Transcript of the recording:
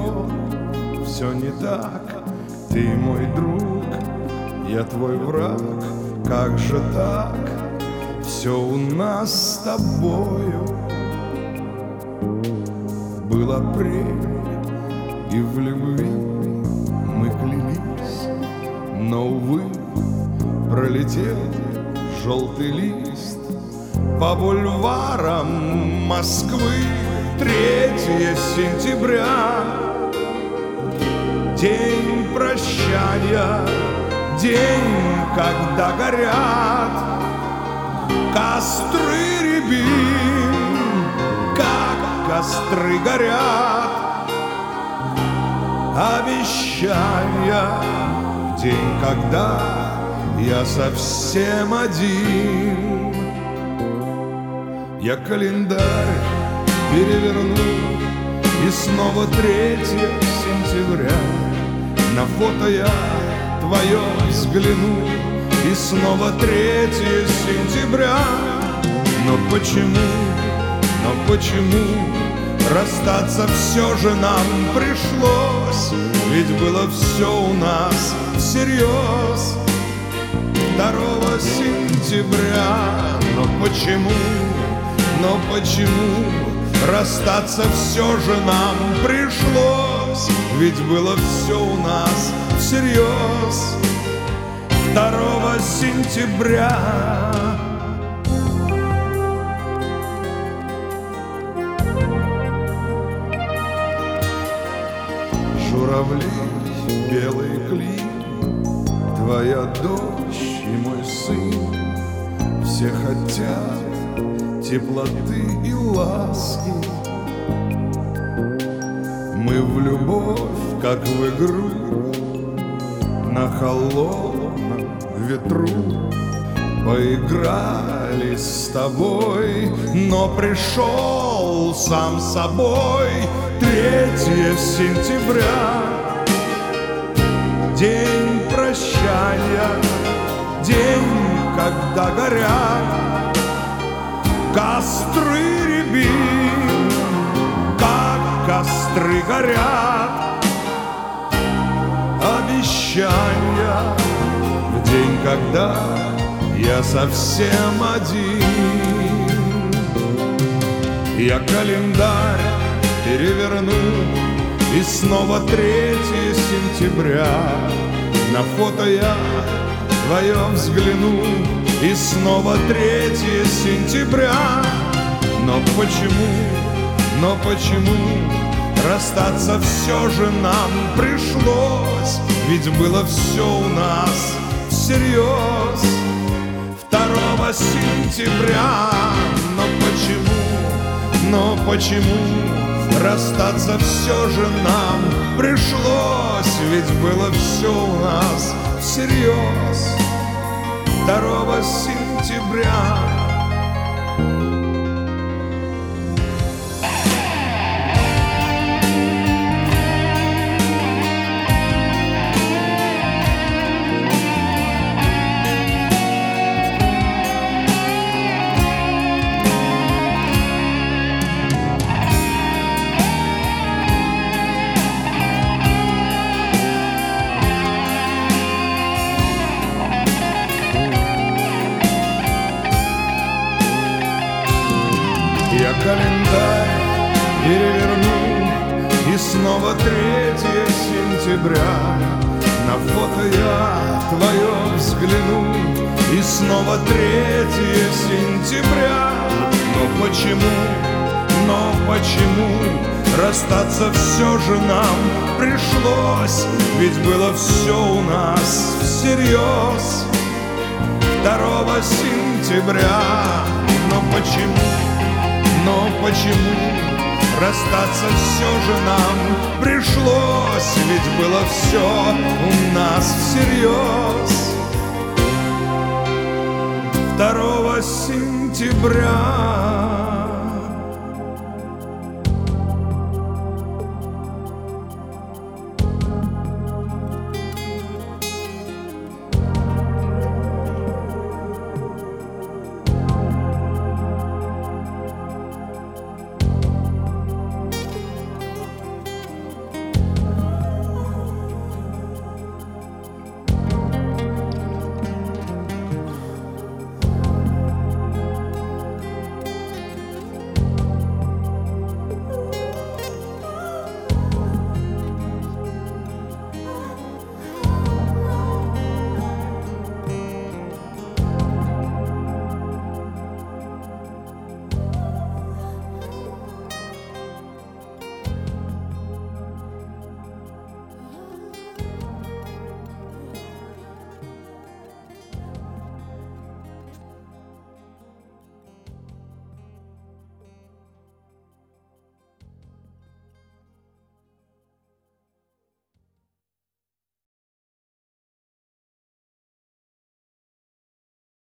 темно, все не так. Ты мой друг, я твой враг. Как же так? Все у нас с тобою. Был апрель, и в любви мы клялись, но, увы, пролетел желтый лист. По бульварам Москвы 3 сентября, день прощания, день, когда горят костры рябин, как костры горят, обещания, день, когда я совсем один. Я календарь переверну, и снова 3 сентября. На фото я твое взгляну, и снова 3 сентября. Но почему расстаться все же нам пришлось? Ведь было все у нас всерьез 2 сентября. Но почему расстаться все же нам пришлось? Ведь было все у нас всерьез 2 сентября. Журавли, белый клин, твоя дочь и мой сын, все хотят теплоты и ласки. Мы в любовь, как в игру, на холодном ветру поиграли с тобой, но пришел сам собой 3 сентября, день прощания, день, когда горят костры рябин, как костры горят, обещания, в день, когда я совсем один. Я календарь переверну, и снова 3 сентября. На фото я твое взгляну, и снова 3 сентября. Но почему расстаться все же нам пришлось? Ведь было все у нас всерьез 2 сентября. Но почему расстаться все же нам пришлось? Ведь было все у нас всерьез 2 сентября. Я календарь переверну, и снова 3 сентября. На фото я твое взгляну, и снова 3 сентября. Но почему расстаться все же нам пришлось? Ведь было все у нас всерьез 2 сентября. Но почему расстаться все же нам пришлось? Ведь было все у нас всерьез 2 сентября.